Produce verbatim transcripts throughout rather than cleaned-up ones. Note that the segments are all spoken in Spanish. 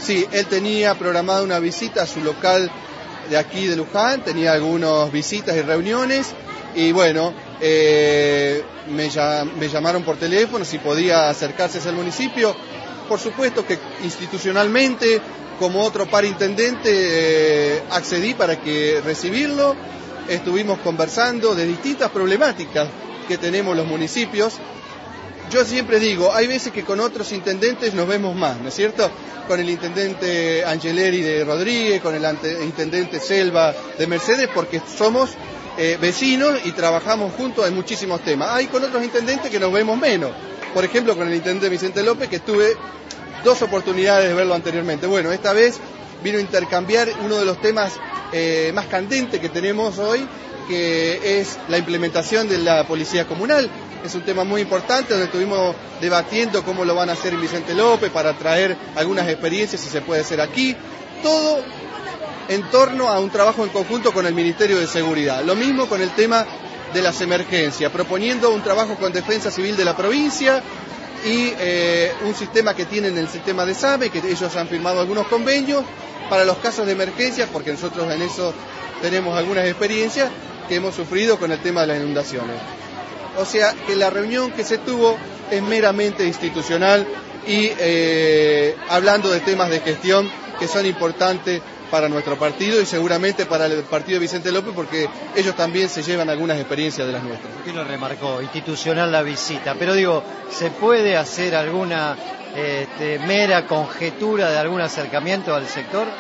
Sí, él tenía programada una visita a su local de aquí de Luján, tenía algunas visitas y reuniones, y bueno, eh, me, me llamaron por teléfono si podía acercarse al municipio. Por supuesto que institucionalmente, como otro par intendente, eh, accedí para que recibirlo. Estuvimos conversando de distintas problemáticas que tenemos los municipios. Yo siempre digo, hay veces que con otros intendentes nos vemos más, ¿no es cierto? Con el intendente Angeleri de Rodríguez, con el intendente Selva de Mercedes, porque somos eh, vecinos y trabajamos juntos en muchísimos temas. Hay con otros intendentes que nos vemos menos. Por ejemplo, con el intendente Vicente López, que tuve dos oportunidades de verlo anteriormente. Bueno, esta vez vino a intercambiar uno de los temas eh, más candentes que tenemos hoy, que es la implementación de la policía comunal. Es un tema muy importante donde estuvimos debatiendo cómo lo van a hacer en Vicente López para traer algunas experiencias si se puede hacer aquí. Todo en torno a un trabajo en conjunto con el Ministerio de Seguridad. Lo mismo con el tema de las emergencias, proponiendo un trabajo con Defensa Civil de la provincia y eh, un sistema que tienen el sistema de SAME, que ellos han firmado algunos convenios para los casos de emergencia, porque nosotros en eso tenemos algunas experiencias que hemos sufrido con el tema de las inundaciones. O sea que la reunión que se tuvo es meramente institucional y eh, hablando de temas de gestión que son importantes para nuestro partido y seguramente para el partido de Vicente López, porque ellos también se llevan algunas experiencias de las nuestras. Usted lo remarcó, institucional la visita, pero digo, ¿se puede hacer alguna este, mera conjetura de algún acercamiento al sector?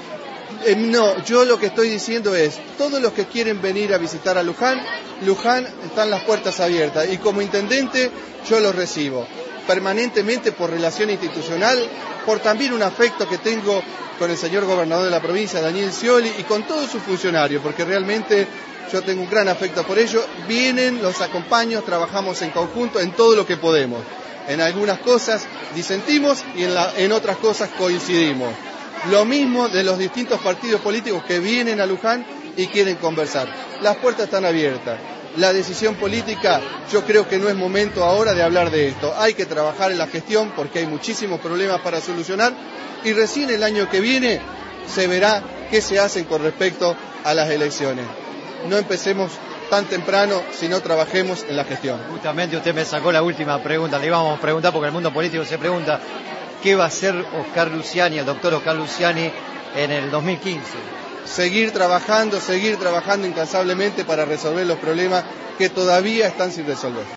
Eh, no, yo lo que estoy diciendo es, todos los que quieren venir a visitar a Luján, Luján están las puertas abiertas y como intendente yo los recibo permanentemente por relación institucional, por también un afecto que tengo con el señor gobernador de la provincia, Daniel Scioli, y con todos sus funcionarios, porque realmente yo tengo un gran afecto por ellos. Vienen, los acompaño, trabajamos en conjunto en todo lo que podemos. En algunas cosas disentimos y en, la, en otras cosas coincidimos. Lo mismo de los distintos partidos políticos que vienen a Luján y quieren conversar. Las puertas están abiertas. La decisión política, yo creo que no es momento ahora de hablar de esto. Hay que trabajar en la gestión porque hay muchísimos problemas para solucionar y recién el año que viene se verá qué se hacen con respecto a las elecciones. No empecemos tan temprano si no trabajemos en la gestión. Justamente usted me sacó la última pregunta, le íbamos a preguntar porque el mundo político se pregunta ¿qué va a hacer Oscar Luciani, el doctor Oscar Luciani, en el dos mil quince? Seguir trabajando, seguir trabajando incansablemente para resolver los problemas que todavía están sin resolver.